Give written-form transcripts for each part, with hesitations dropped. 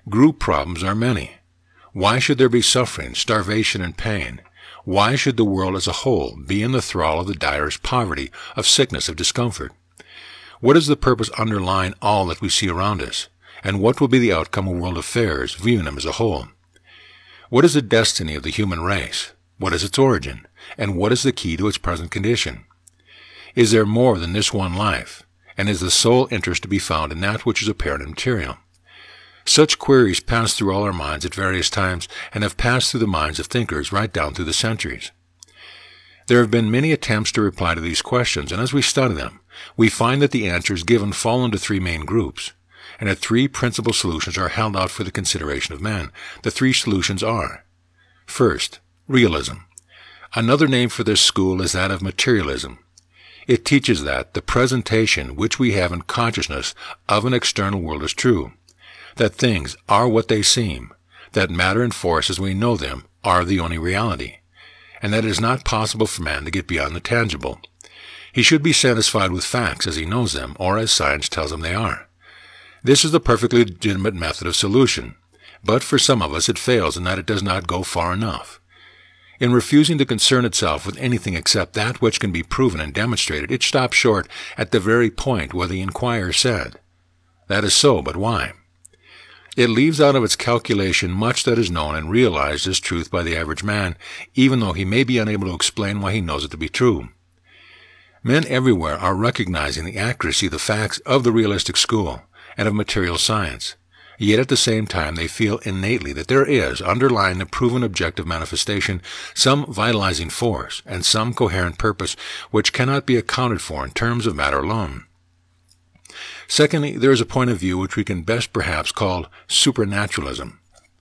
Group problems are many. Why should there be suffering, starvation, and pain? Why should the world as a whole be in the thrall of the direst poverty, of sickness, of discomfort? What is the purpose underlying all that we see around us? And what will be the outcome of world affairs, viewing them as a whole? What is the destiny of the human race? What is its origin? And what is the key to its present condition? Is there more than this one life? And is the sole interest to be found in that which is apparent and material? Such queries pass through all our minds at various times, and have passed through the minds of thinkers right down through the centuries. There have been many attempts to reply to these questions, and as we study them, we find that the answers given fall into three main groups, and that three principal solutions are held out for the consideration of man. The three solutions are: first, realism. Another name for this school is that of materialism. It teaches that the presentation which we have in consciousness of an external world is true, that things are what they seem, that matter and force as we know them are the only reality, and that it is not possible for man to get beyond the tangible. He should be satisfied with facts as he knows them, or as science tells him they are. This is the perfectly legitimate method of solution, but for some of us it fails in that it does not go far enough. In refusing to concern itself with anything except that which can be proven and demonstrated, it stops short at the very point where the inquirer said, "That is so, but why?" It leaves out of its calculation much that is known and realized as truth by the average man, even though he may be unable to explain why he knows it to be true. Men everywhere are recognizing the accuracy of the facts of the realistic school and of material science, yet at the same time they feel innately that there is, underlying the proven objective manifestation, some vitalizing force and some coherent purpose which cannot be accounted for in terms of matter alone. Secondly, there is a point of view which we can best perhaps call supernaturalism.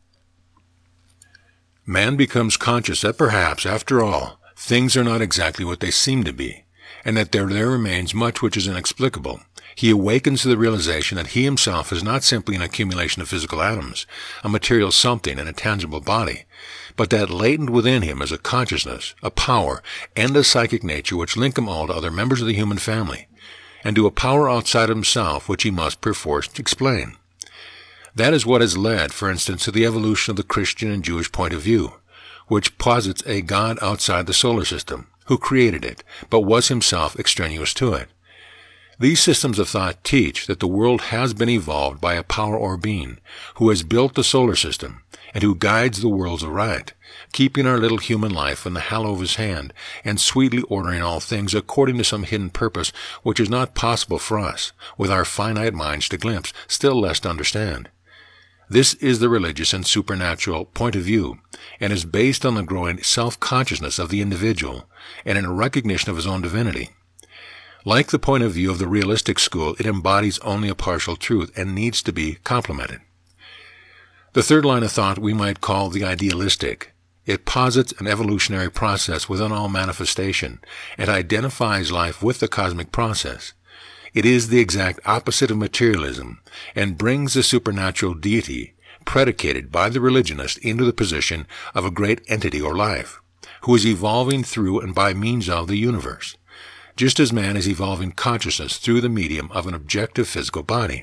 Man becomes conscious that perhaps, after all, things are not exactly what they seem to be, and that there remains much which is inexplicable. He awakens to the realization that he himself is not simply an accumulation of physical atoms, a material something and a tangible body, but that latent within him is a consciousness, a power, and a psychic nature which link him all to other members of the human family, and to a power outside himself which he must perforce explain. That is what has led, for instance, to the evolution of the Christian and Jewish point of view, which posits a God outside the solar system, who created it, but was himself extraneous to it. These systems of thought teach that the world has been evolved by a power or being who has built the solar system and who guides the worlds aright, keeping our little human life in the hollow of his hand and sweetly ordering all things according to some hidden purpose which is not possible for us, with our finite minds to glimpse, still less to understand. This is the religious and supernatural point of view, and is based on the growing self-consciousness of the individual and in a recognition of his own divinity. Like the point of view of the realistic school, it embodies only a partial truth and needs to be complemented. The third line of thought we might call the idealistic. It posits an evolutionary process within all manifestation and identifies life with the cosmic process. It is the exact opposite of materialism and brings the supernatural deity predicated by the religionist into the position of a great entity or life, who is evolving through and by means of the universe, just as man is evolving consciousness through the medium of an objective physical body.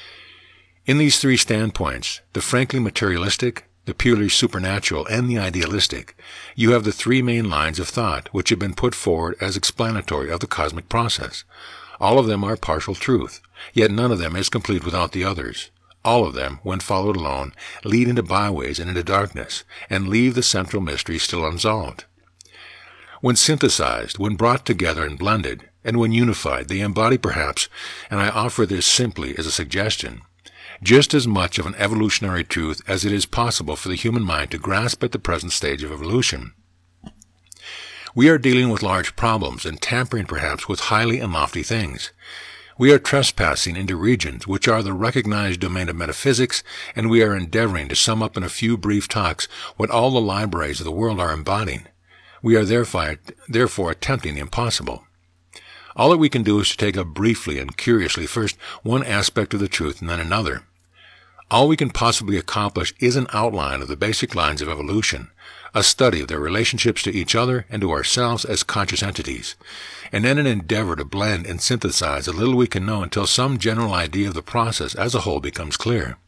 In these three standpoints, the frankly materialistic, the purely supernatural, and the idealistic, you have the three main lines of thought which have been put forward as explanatory of the cosmic process. All of them are partial truth, yet none of them is complete without the others. All of them, when followed alone, lead into byways and into darkness, and leave the central mystery still unsolved. When synthesized, when brought together and blended, and when unified, they embody perhaps, and I offer this simply as a suggestion, just as much of an evolutionary truth as it is possible for the human mind to grasp at the present stage of evolution. We are dealing with large problems and tampering perhaps with highly and lofty things. We are trespassing into regions which are the recognized domain of metaphysics, and we are endeavoring to sum up in a few brief talks what all the libraries of the world are embodying. We are therefore attempting the impossible. All that we can do is to take up briefly and curiously first one aspect of the truth and then another. All we can possibly accomplish is an outline of the basic lines of evolution, a study of their relationships to each other and to ourselves as conscious entities, and then an endeavor to blend and synthesize the little we can know until some general idea of the process as a whole becomes clear.